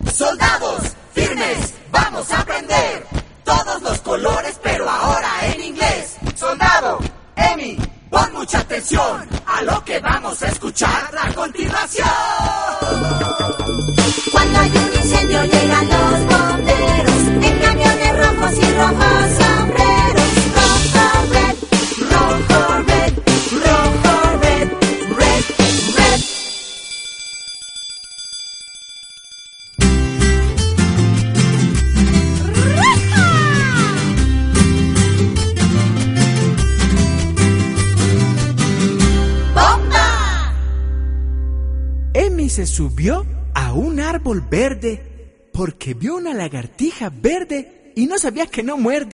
Soldados, firmes, vamos a aprender todos los colores, pero ahora en inglés. Soldado, Emi, pon mucha atención a lo que vamos a escuchar a continuación. Cuando hay un incendio llegan los bomberos en camiones rojos y rojos sombreros. Rojo, red, rojo, red, rojo, red, red, red. ¡Bomba! Emi se subió a un árbol verde porque vio una lagartija verde y no sabía que no muerde.